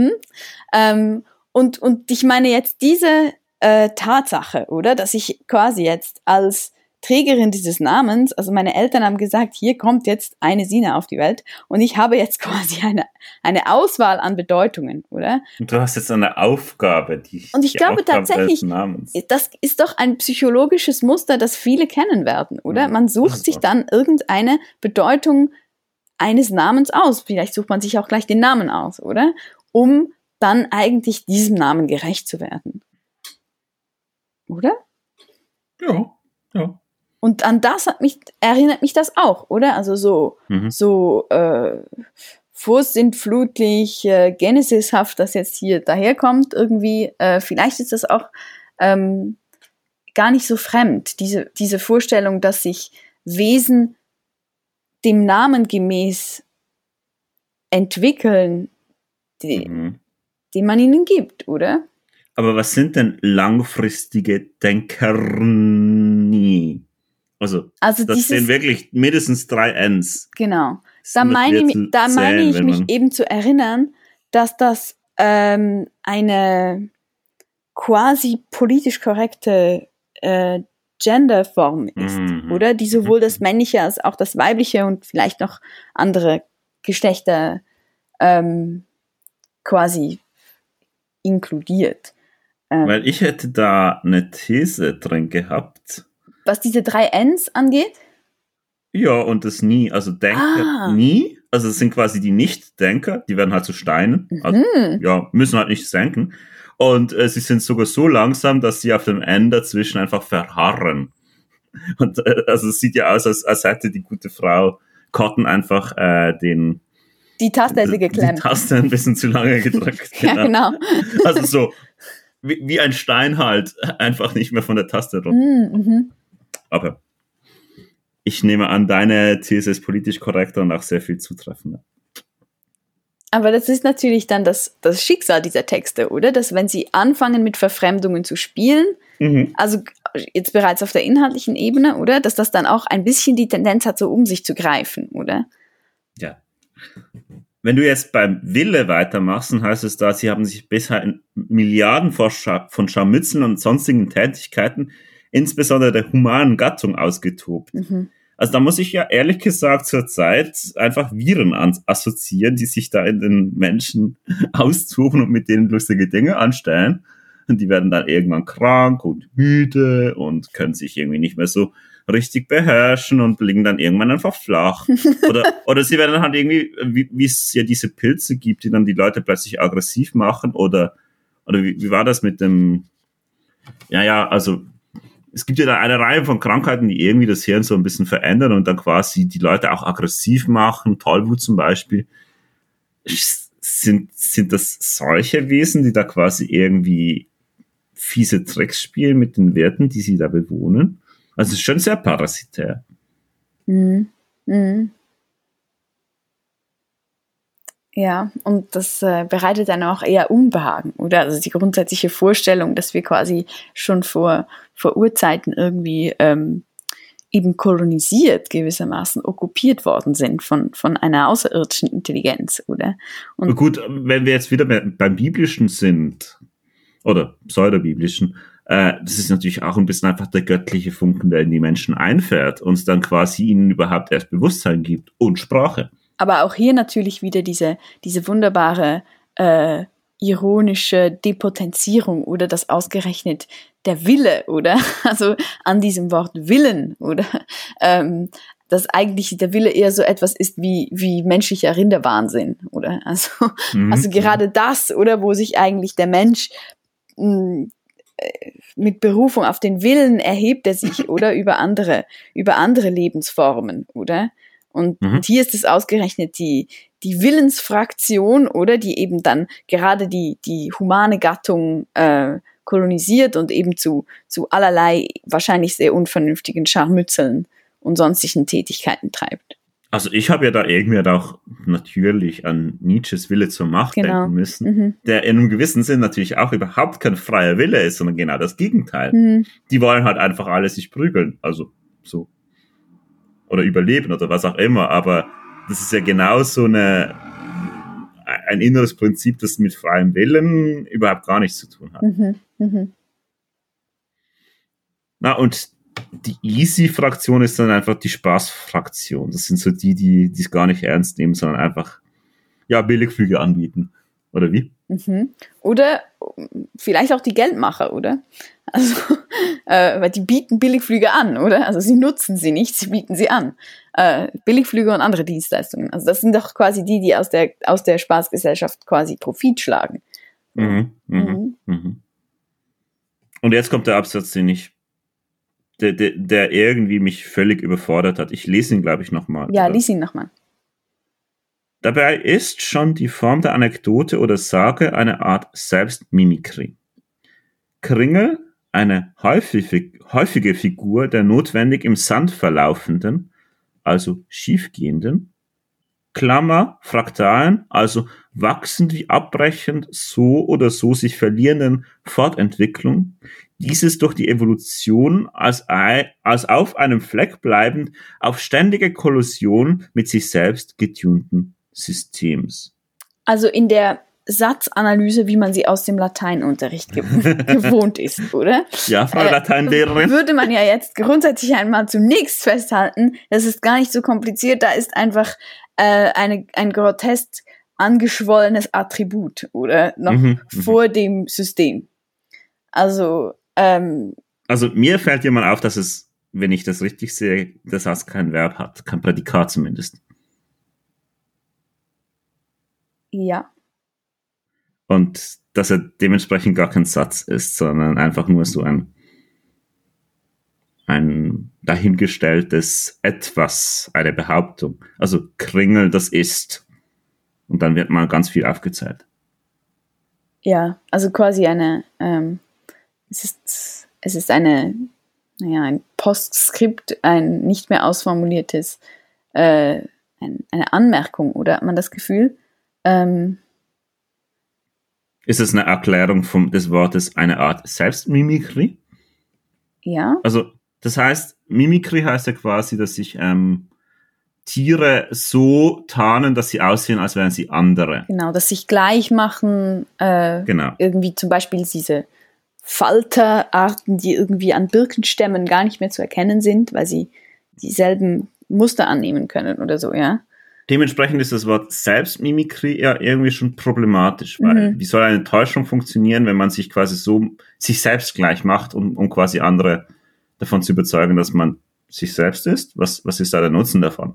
Und ich meine jetzt diese Tatsache, oder? Dass ich quasi jetzt als Trägerin dieses Namens, also meine Eltern haben gesagt, hier kommt jetzt eine Sina auf die Welt und ich habe jetzt quasi eine Auswahl an Bedeutungen, oder? Und du hast jetzt eine Aufgabe, und ich glaube tatsächlich, das ist doch ein psychologisches Muster, das viele kennen werden, oder? Man sucht sich dann irgendeine Bedeutung eines Namens aus. Vielleicht sucht man sich auch gleich den Namen aus, oder? Um dann eigentlich diesem Namen gerecht zu werden. Oder? Ja. Und an das erinnert mich das auch, oder? Also so vorsintflutlich, genesishaft, das jetzt hier daherkommt, irgendwie, vielleicht ist das auch gar nicht so fremd, diese Vorstellung, dass sich Wesen dem Namen gemäß entwickeln, den man ihnen gibt, oder? Aber was sind denn langfristige Denkerni? Also das sind wirklich mindestens 3 Ns. Genau. Da meine ich mich eben zu erinnern, dass das eine quasi politisch korrekte Genderform ist, oder? Die sowohl das Männliche als auch das Weibliche und vielleicht noch andere Geschlechter quasi inkludiert. Weil ich hätte da eine These drin gehabt. Was diese 3 Ns angeht? Ja, und das Nie, also Denker nie, also das sind quasi die Nicht-Denker, die werden halt zu Steinen, also, ja, müssen halt nicht denken. Und sie sind sogar so langsam, dass sie auf dem N dazwischen einfach verharren. Und also es sieht ja aus, als hätte die gute Frau Cotton einfach die Taste ein bisschen zu lange gedrückt. Ja, genau. Also so wie ein Stein halt, einfach nicht mehr von der Taste runter. Aber ich nehme an, deine These ist politisch korrekter und auch sehr viel zutreffender. Aber das ist natürlich dann das Schicksal dieser Texte, oder? Dass wenn sie anfangen mit Verfremdungen zu spielen, also jetzt bereits auf der inhaltlichen Ebene, oder? Dass das dann auch ein bisschen die Tendenz hat, so um sich zu greifen, oder? Ja. Wenn du jetzt beim Wille weitermachst, dann heißt es da, sie haben sich bisher in Milliarden von Scharmützeln und sonstigen Tätigkeiten, insbesondere der humanen Gattung, ausgetobt. Also da muss ich ja ehrlich gesagt zurzeit einfach Viren assoziieren, die sich da in den Menschen austoben und mit denen lustige Dinge anstellen. Und die werden dann irgendwann krank und müde und können sich irgendwie nicht mehr so richtig beherrschen und liegen dann irgendwann einfach flach. Oder sie werden halt irgendwie, wie es ja diese Pilze gibt, die dann die Leute plötzlich aggressiv machen, oder wie war das mit dem, also es gibt ja da eine Reihe von Krankheiten, die irgendwie das Hirn so ein bisschen verändern und dann quasi die Leute auch aggressiv machen, Tollwut zum Beispiel. Sind das solche Wesen, die da quasi irgendwie fiese Tricks spielen mit den Werten, die sie da bewohnen? Also es ist schon sehr parasitär. Ja, und das bereitet dann auch eher Unbehagen, oder? Also die grundsätzliche Vorstellung, dass wir quasi schon vor Urzeiten irgendwie eben kolonisiert, gewissermaßen okkupiert worden sind von einer außerirdischen Intelligenz, oder? Und gut, wenn wir jetzt wieder beim Biblischen sind, oder pseudobiblischen, das ist natürlich auch ein bisschen einfach der göttliche Funken, der in die Menschen einfährt und dann quasi ihnen überhaupt erst Bewusstsein gibt und Sprache. Aber auch hier natürlich wieder diese wunderbare ironische Depotenzierung, oder das ausgerechnet der Wille, oder? Also an diesem Wort Willen, oder? Dass eigentlich der Wille eher so etwas ist wie menschlicher Rinderwahnsinn, oder? Also gerade das, oder? Wo sich eigentlich der Mensch mit Berufung auf den Willen erhebt er sich, oder? Über andere Lebensformen, oder? Und hier ist es ausgerechnet die Willensfraktion, oder? Die eben dann gerade die humane Gattung kolonisiert und eben zu allerlei wahrscheinlich sehr unvernünftigen Scharmützeln und sonstigen Tätigkeiten treibt. Also ich habe ja da irgendwie auch natürlich an Nietzsches Wille zur Macht denken müssen, der in einem gewissen Sinn natürlich auch überhaupt kein freier Wille ist, sondern genau das Gegenteil. Die wollen halt einfach alle sich prügeln, also so. Oder überleben oder was auch immer, aber das ist ja genau so ein inneres Prinzip, das mit freiem Willen überhaupt gar nichts zu tun hat. Na, und die Easy-Fraktion ist dann einfach die Spaß-Fraktion. Das sind so die es gar nicht ernst nehmen, sondern einfach, ja, Billigflüge anbieten. Oder wie? Oder vielleicht auch die Geldmacher, oder? Also, weil die bieten Billigflüge an, oder? Also sie nutzen sie nicht, sie bieten sie an. Billigflüge und andere Dienstleistungen. Also das sind doch quasi die aus der Spaßgesellschaft quasi Profit schlagen. Und jetzt kommt der Absatz, der irgendwie mich völlig überfordert hat. Ich lese ihn, glaube ich, nochmal. Ja, lies ihn nochmal. Dabei ist schon die Form der Anekdote oder Sage eine Art Selbstmimikrie. Kringel, eine häufige Figur der notwendig im Sand verlaufenden, also schiefgehenden, Klammer, fraktalen, also wachsend wie abbrechend, so oder so sich verlierenden Fortentwicklung, dieses durch die Evolution als auf einem Fleck bleibend auf ständige Kollision mit sich selbst getunten Systems. Also in der Satzanalyse, wie man sie aus dem Lateinunterricht gewohnt ist, oder? Ja, Frau Lateinlehrerin. Würde man ja jetzt grundsätzlich einmal zunächst festhalten, das ist gar nicht so kompliziert, da ist einfach ein grotesk angeschwollenes Attribut, oder? Noch vor dem System. Also mir fällt ja mal auf, dass es, wenn ich das richtig sehe, das heißt kein Verb hat, kein Prädikat zumindest. Ja. Und dass er dementsprechend gar kein Satz ist, sondern einfach nur so ein dahingestelltes Etwas, eine Behauptung. Also Kringel, das ist. Und dann wird mal ganz viel aufgezählt. Ja, also quasi es ist ein Postskript, ein nicht mehr ausformuliertes, eine Anmerkung, oder hat man das Gefühl? Ist es eine Erklärung des Wortes eine Art Selbstmimikrie? Ja. Also, das heißt, Mimikrie heißt ja quasi, dass sich Tiere so tarnen, dass sie aussehen, als wären sie andere. Genau, dass sich gleich machen. Genau. Irgendwie zum Beispiel diese Falterarten, die irgendwie an Birkenstämmen gar nicht mehr zu erkennen sind, weil sie dieselben Muster annehmen können oder so, ja. Dementsprechend ist das Wort Selbstmimikrie ja irgendwie schon problematisch, weil wie soll eine Täuschung funktionieren, wenn man sich quasi so sich selbst gleich macht, um quasi andere davon zu überzeugen, dass man sich selbst ist? Was ist da der Nutzen davon?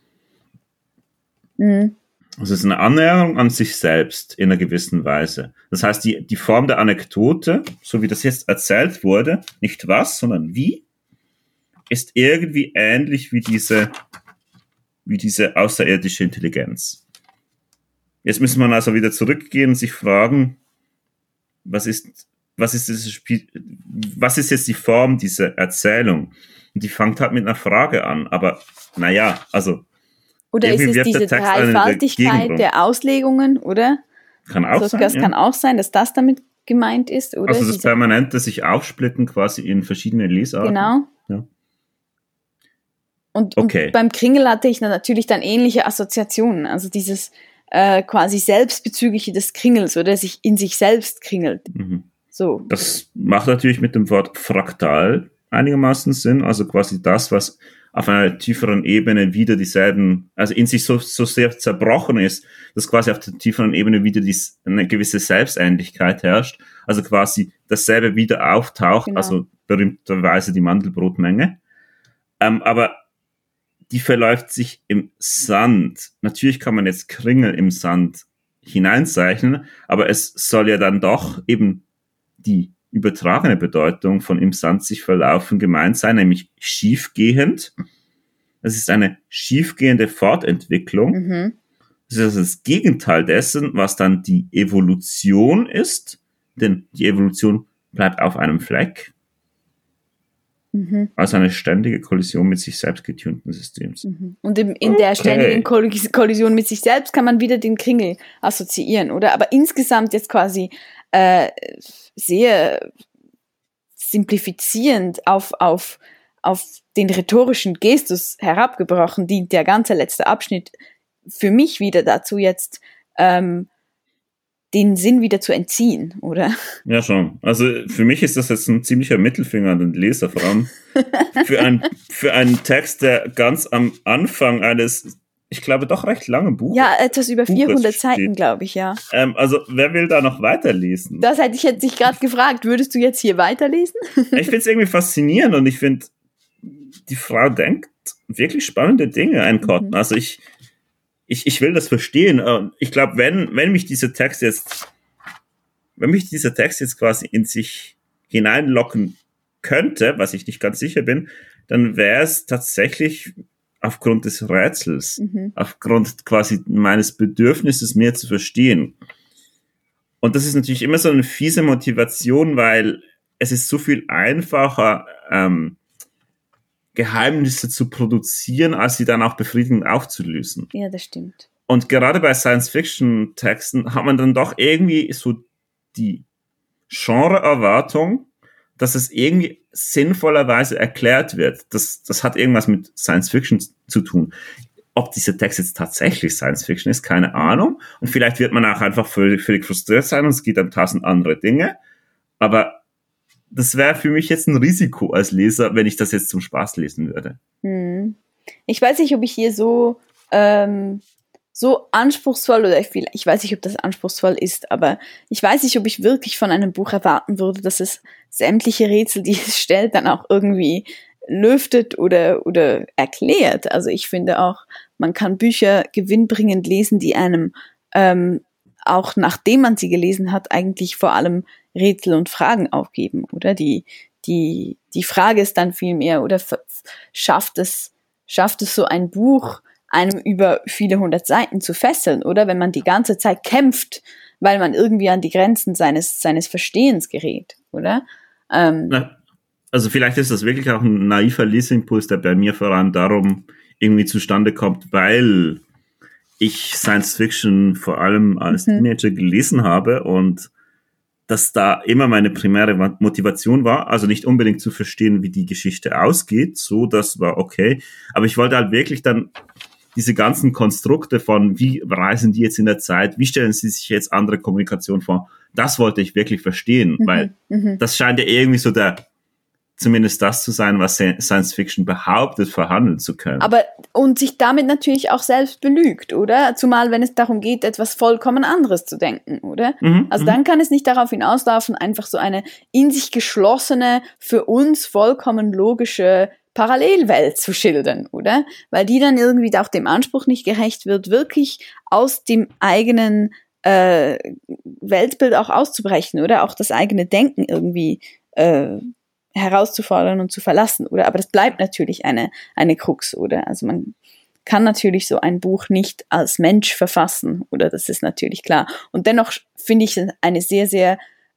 Es ist eine Annäherung an sich selbst in einer gewissen Weise. Das heißt, die Form der Anekdote, so wie das jetzt erzählt wurde, nicht was, sondern wie, ist irgendwie ähnlich wie diese außerirdische Intelligenz. Jetzt müssen wir also wieder zurückgehen und sich fragen, was ist jetzt die Form dieser Erzählung? Und die fängt halt mit einer Frage an, aber naja, also oder ist es diese Dreifaltigkeit der Auslegungen, oder? Kann auch sein. Das kann auch sein, dass das damit gemeint ist, oder? Also das permanente sich aufsplitten quasi in verschiedene Lesarten. Genau. Ja. Und beim Kringel hatte ich natürlich dann ähnliche Assoziationen, also dieses quasi Selbstbezügliche des Kringels, oder sich in sich selbst kringelt. So. Das macht natürlich mit dem Wort fraktal einigermaßen Sinn, also quasi das, was auf einer tieferen Ebene wieder dieselben, also in sich so sehr zerbrochen ist, dass quasi auf der tieferen Ebene wieder eine gewisse Selbstähnlichkeit herrscht, also quasi dasselbe wieder auftaucht, genau. Also berühmterweise die Mandelbrotmenge. Aber die verläuft sich im Sand. Natürlich kann man jetzt Kringel im Sand hineinzeichnen, aber es soll ja dann doch eben die übertragene Bedeutung von im Sand sich verlaufen gemeint sein, nämlich schiefgehend. Das ist eine schiefgehende Fortentwicklung. Das ist also das Gegenteil dessen, was dann die Evolution ist, denn die Evolution bleibt auf einem Fleck. Also eine ständige Kollision mit sich selbst getunten Systems. Und in der ständigen Kollision mit sich selbst kann man wieder den Kringel assoziieren, oder? Aber insgesamt jetzt quasi sehr simplifizierend auf den rhetorischen Gestus herabgebrochen, dient der ganze letzte Abschnitt für mich wieder dazu, jetzt den Sinn wieder zu entziehen, oder? Ja, schon. Also für mich ist das jetzt ein ziemlicher Mittelfinger an den Leser, vor allem für einen Text, der ganz am Anfang eines, ich glaube, doch recht langen Buches. Ja, etwas über 400 Seiten, glaube ich, ja. Also wer will da noch weiterlesen? Das hätte ich jetzt dich gerade gefragt. Würdest du jetzt hier weiterlesen? Ich finde es irgendwie faszinierend und ich finde, die Frau denkt wirklich spannende Dinge ein Cotton. Also ich will das verstehen. Ich glaube, wenn mich dieser Text jetzt quasi in sich hineinlocken könnte, was ich nicht ganz sicher bin, dann wäre es tatsächlich aufgrund des Rätsels, aufgrund quasi meines Bedürfnisses, mehr zu verstehen. Und das ist natürlich immer so eine fiese Motivation, weil es ist so viel einfacher, Geheimnisse zu produzieren, als sie dann auch befriedigend aufzulösen. Ja, das stimmt. Und gerade bei Science-Fiction-Texten hat man dann doch irgendwie so die Genre-Erwartung, dass es irgendwie sinnvollerweise erklärt wird. Das hat irgendwas mit Science-Fiction zu tun. Ob dieser Text jetzt tatsächlich Science-Fiction ist, keine Ahnung. Und vielleicht wird man auch einfach völlig frustriert sein und es geht um 1000 andere Dinge. Aber das wäre für mich jetzt ein Risiko als Leser, wenn ich das jetzt zum Spaß lesen würde. Ich weiß nicht, ob ich hier so anspruchsvoll, oder ich weiß nicht, ob das anspruchsvoll ist, aber ich weiß nicht, ob ich wirklich von einem Buch erwarten würde, dass es sämtliche Rätsel, die es stellt, dann auch irgendwie lüftet oder erklärt. Also ich finde auch, man kann Bücher gewinnbringend lesen, die einem auch nachdem man sie gelesen hat, eigentlich vor allem Rätsel und Fragen aufgeben, oder? Die Frage ist dann vielmehr, oder schafft es so ein Buch, einem über viele 100 Seiten zu fesseln, oder? Wenn man die ganze Zeit kämpft, weil man irgendwie an die Grenzen seines Verstehens gerät, oder? Also vielleicht ist das wirklich auch ein naiver Leseimpuls, der bei mir vor allem darum irgendwie zustande kommt, weil ich Science Fiction vor allem als Teenager gelesen habe und dass da immer meine primäre Motivation war, also nicht unbedingt zu verstehen, wie die Geschichte ausgeht, so, das war okay, aber ich wollte halt wirklich dann diese ganzen Konstrukte von, wie reisen die jetzt in der Zeit, wie stellen sie sich jetzt andere Kommunikation vor, das wollte ich wirklich verstehen, weil das scheint ja irgendwie so zumindest das zu sein, was Science Fiction behauptet, verhandeln zu können. Aber, und sich damit natürlich auch selbst belügt, oder? Zumal, wenn es darum geht, etwas vollkommen anderes zu denken, oder? Also dann kann es nicht darauf hinauslaufen, einfach so eine in sich geschlossene, für uns vollkommen logische Parallelwelt zu schildern, oder? Weil die dann irgendwie auch dem Anspruch nicht gerecht wird, wirklich aus dem eigenen Weltbild auch auszubrechen, oder? Auch das eigene Denken irgendwie herauszufordern und zu verlassen, oder? Aber das bleibt natürlich eine Krux, oder? Also man kann natürlich so ein Buch nicht als Mensch verfassen, oder? Das ist natürlich klar. Und dennoch finde ich eine sehr, sehr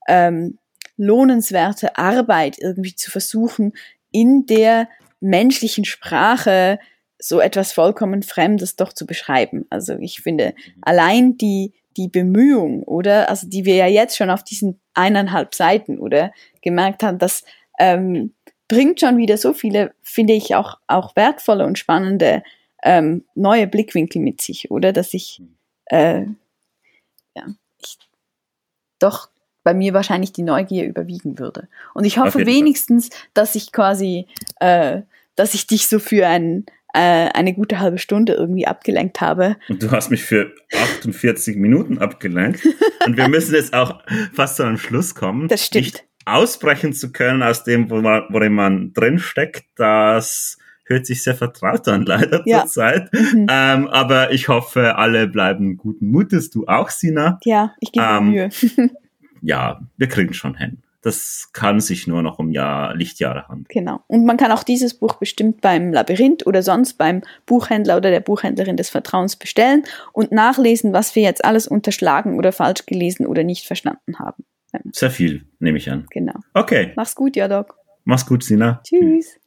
lohnenswerte Arbeit irgendwie zu versuchen, in der menschlichen Sprache so etwas vollkommen Fremdes doch zu beschreiben. Also ich finde, allein die Bemühung, oder? Also die wir ja jetzt schon auf diesen 1,5 Seiten, oder? Gemerkt haben, dass bringt schon wieder so viele, finde ich, auch wertvolle und spannende neue Blickwinkel mit sich, oder? Dass ich doch bei mir wahrscheinlich die Neugier überwiegen würde. Und ich hoffe wenigstens, dass ich quasi, dass ich dich so für eine gute halbe Stunde irgendwie abgelenkt habe. Und du hast mich für 48 Minuten abgelenkt. Und wir müssen jetzt auch fast zu einem Schluss kommen. Das stimmt. Nicht ausbrechen zu können aus dem, worin man drinsteckt, das hört sich sehr vertraut an, leider zur Zeit. Aber ich hoffe, alle bleiben guten Mutes. Du auch, Sina. Ja, ich gebe mir Mühe. Ja, wir kriegen schon hin. das kann sich nur noch um Lichtjahre handeln. Genau. Und man kann auch dieses Buch bestimmt beim Labyrinth oder sonst beim Buchhändler oder der Buchhändlerin des Vertrauens bestellen und nachlesen, was wir jetzt alles unterschlagen oder falsch gelesen oder nicht verstanden haben. Sehr viel, nehme ich an. Genau. Okay. Mach's gut, Jadok. Mach's gut, Sina. Tschüss.